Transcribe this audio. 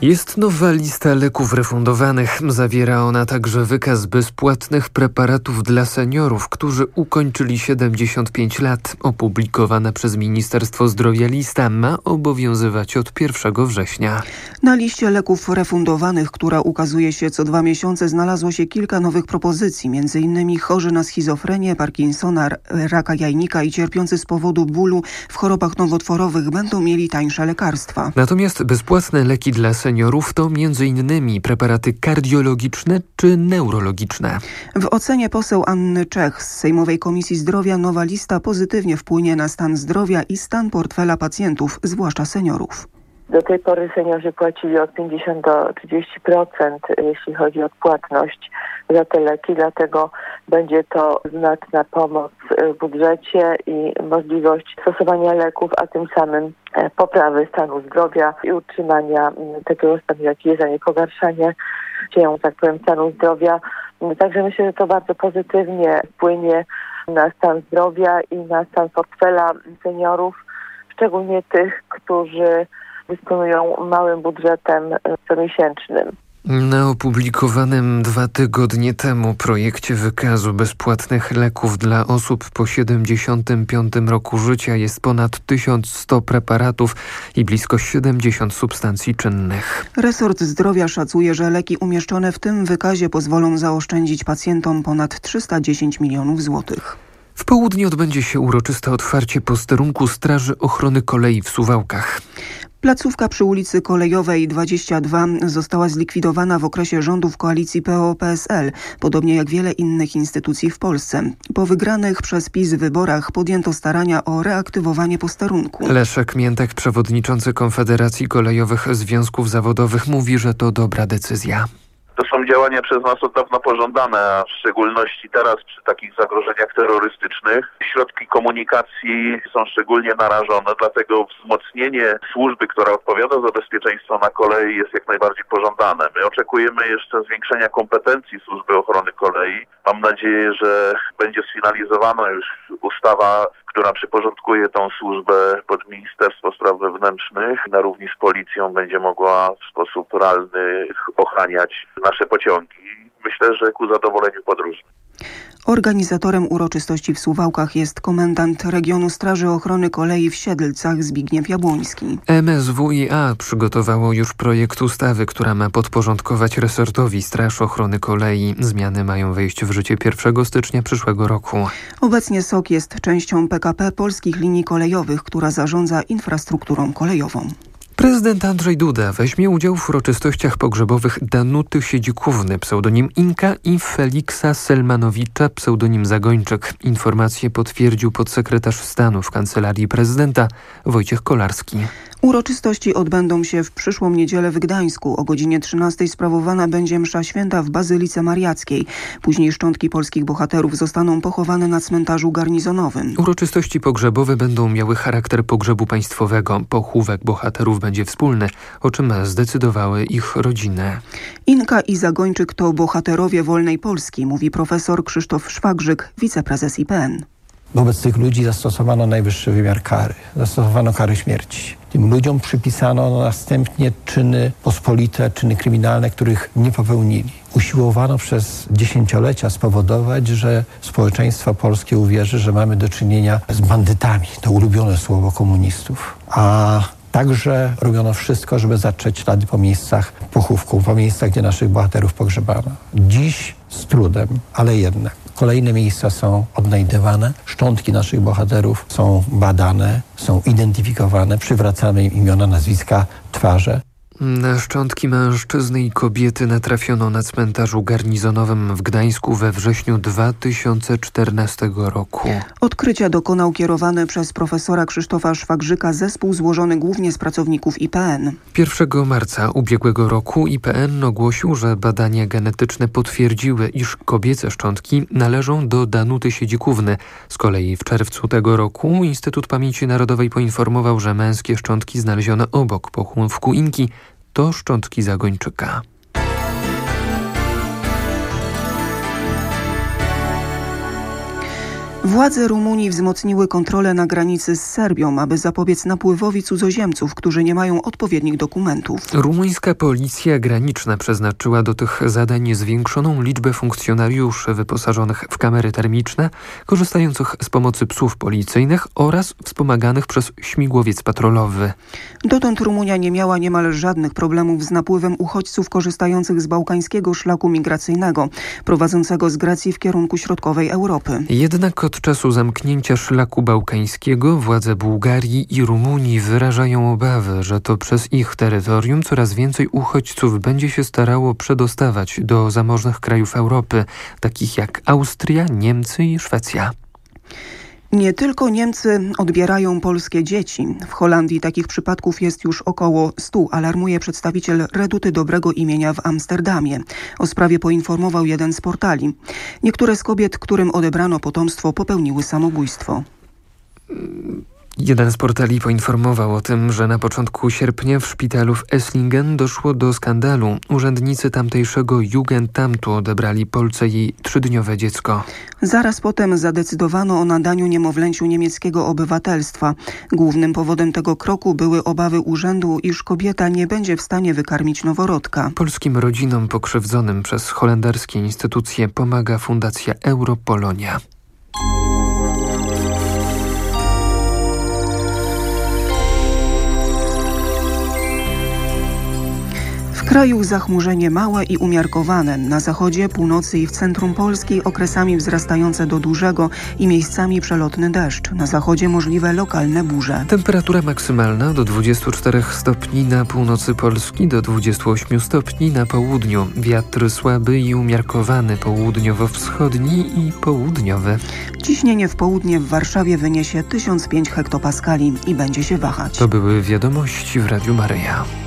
Jest nowa lista leków refundowanych. Zawiera ona także wykaz bezpłatnych preparatów dla seniorów, którzy ukończyli 75 lat. Opublikowana przez Ministerstwo Zdrowia lista ma obowiązywać od 1 września. Na liście leków refundowanych, która ukazuje się co 2 miesiące, znalazło się kilka nowych propozycji. M.in. chorzy na schizofrenię, Parkinsona, raka jajnika i cierpiący z powodu bólu w chorobach nowotworowych będą mieli tańsze lekarstwa. Natomiast bezpłatne leki dla seniorów to m.in. preparaty kardiologiczne czy neurologiczne. W ocenie poseł Anny Czech z Sejmowej Komisji Zdrowia nowa lista pozytywnie wpłynie na stan zdrowia i stan portfela pacjentów, zwłaszcza seniorów. Do tej pory seniorzy płacili od 50 do 30%, jeśli chodzi o płatność za te leki, dlatego będzie to znaczna pomoc w budżecie i możliwość stosowania leków, a tym samym poprawy stanu zdrowia i utrzymania takiego stanu, jaki jest, a nie pogarszanie się, tak powiem, stanu zdrowia. Także myślę, że to bardzo pozytywnie wpłynie na stan zdrowia i na stan portfela seniorów, szczególnie tych, którzy dysponują małym budżetem comiesięcznym. Na opublikowanym 2 tygodnie temu projekcie wykazu bezpłatnych leków dla osób po 75 roku życia jest ponad 1100 preparatów i blisko 70 substancji czynnych. Resort Zdrowia szacuje, że leki umieszczone w tym wykazie pozwolą zaoszczędzić pacjentom ponad 310 milionów złotych. W południe odbędzie się uroczyste otwarcie posterunku Straży Ochrony Kolei w Suwałkach. Placówka przy ulicy Kolejowej 22 została zlikwidowana w okresie rządów koalicji PO-PSL, podobnie jak wiele innych instytucji w Polsce. Po wygranych przez PiS wyborach podjęto starania o reaktywowanie posterunku. Leszek Miętek, przewodniczący Konfederacji Kolejowych Związków Zawodowych, mówi, że to dobra decyzja. To są działania przez nas od dawna pożądane, a w szczególności teraz przy takich zagrożeniach terrorystycznych. Środki komunikacji są szczególnie narażone, dlatego wzmocnienie służby, która odpowiada za bezpieczeństwo na kolei, jest jak najbardziej pożądane. My oczekujemy jeszcze zwiększenia kompetencji Służby Ochrony Kolei. Mam nadzieję, że będzie sfinalizowana już ustawa, która przyporządkuje tą służbę pod Ministerstwo Spraw Wewnętrznych. Na równi z policją będzie mogła w sposób realny ochraniać nasze pociągi. Myślę, że ku zadowoleniu podróżnych. Organizatorem uroczystości w Suwałkach jest komendant regionu Straży Ochrony Kolei w Siedlcach Zbigniew Jabłoński. MSWiA przygotowało już projekt ustawy, która ma podporządkować resortowi Straż Ochrony Kolei. Zmiany mają wejść w życie 1 stycznia przyszłego roku. Obecnie SOK jest częścią PKP Polskich Linii Kolejowych, która zarządza infrastrukturą kolejową. Prezydent Andrzej Duda weźmie udział w uroczystościach pogrzebowych Danuty Siedzikówny, pseudonim Inka, i Feliksa Selmanowicza, pseudonim Zagończyk. Informację potwierdził podsekretarz stanu w Kancelarii Prezydenta Wojciech Kolarski. Uroczystości odbędą się w przyszłą niedzielę w Gdańsku. O godzinie 13 sprawowana będzie msza święta w Bazylice Mariackiej. Później szczątki polskich bohaterów zostaną pochowane na cmentarzu garnizonowym. Uroczystości pogrzebowe będą miały charakter pogrzebu państwowego. Pochówek bohaterów będzie wspólny, o czym zdecydowały ich rodziny. Inka i Zagończyk to bohaterowie wolnej Polski, mówi profesor Krzysztof Szwagrzyk, wiceprezes IPN. Wobec tych ludzi zastosowano najwyższy wymiar kary. Zastosowano karę śmierci. Tym ludziom przypisano następnie czyny pospolite, czyny kryminalne, których nie popełnili. Usiłowano przez dziesięciolecia spowodować, że społeczeństwo polskie uwierzy, że mamy do czynienia z bandytami. To ulubione słowo komunistów. A także robiono wszystko, żeby zatrzeć ślady po miejscach pochówku, po miejscach, gdzie naszych bohaterów pogrzebano. Dziś z trudem, ale jednak kolejne miejsca są odnajdywane, szczątki naszych bohaterów są badane, są identyfikowane, przywracamy im imiona, nazwiska, twarze. Na szczątki mężczyzny i kobiety natrafiono na cmentarzu garnizonowym w Gdańsku we wrześniu 2014 roku. Odkrycia dokonał kierowany przez profesora Krzysztofa Szwagrzyka zespół złożony głównie z pracowników IPN. 1 marca ubiegłego roku IPN ogłosił, że badania genetyczne potwierdziły, iż kobiece szczątki należą do Danuty Siedzikówny. Z kolei w czerwcu tego roku Instytut Pamięci Narodowej poinformował, że męskie szczątki znalezione obok pochówku Inki to szczątki Zagończyka. Władze Rumunii wzmocniły kontrolę na granicy z Serbią, aby zapobiec napływowi cudzoziemców, którzy nie mają odpowiednich dokumentów. Rumuńska policja graniczna przeznaczyła do tych zadań zwiększoną liczbę funkcjonariuszy wyposażonych w kamery termiczne, korzystających z pomocy psów policyjnych oraz wspomaganych przez śmigłowiec patrolowy. Dotąd Rumunia nie miała niemal żadnych problemów z napływem uchodźców korzystających z bałkańskiego szlaku migracyjnego, prowadzącego z Grecji w kierunku środkowej Europy. Jednak od czasu zamknięcia szlaku bałkańskiego władze Bułgarii i Rumunii wyrażają obawy, że to przez ich terytorium coraz więcej uchodźców będzie się starało przedostawać do zamożnych krajów Europy, takich jak Austria, Niemcy i Szwecja. Nie tylko Niemcy odbierają polskie dzieci. W Holandii takich przypadków jest już około 100, alarmuje przedstawiciel Reduty Dobrego Imienia w Amsterdamie. O sprawie poinformował jeden z portali. Niektóre z kobiet, którym odebrano potomstwo, popełniły samobójstwo. Jeden z portali poinformował o tym, że na początku sierpnia w szpitalu w Esslingen doszło do skandalu. Urzędnicy tamtejszego Jugendamtu odebrali Polce jej 3-dniowe dziecko. Zaraz potem zadecydowano o nadaniu niemowlęciu niemieckiego obywatelstwa. Głównym powodem tego kroku były obawy urzędu, iż kobieta nie będzie w stanie wykarmić noworodka. Polskim rodzinom pokrzywdzonym przez holenderskie instytucje pomaga Fundacja Europolonia. W kraju zachmurzenie małe i umiarkowane. Na zachodzie, północy i w centrum Polski okresami wzrastające do dużego i miejscami przelotny deszcz. Na zachodzie możliwe lokalne burze. Temperatura maksymalna do 24 stopni na północy Polski, do 28 stopni na południu. Wiatr słaby i umiarkowany południowo-wschodni i południowy. Ciśnienie w południe w Warszawie wyniesie 1005 hektopaskali i będzie się wahać. To były wiadomości w Radiu Maryja.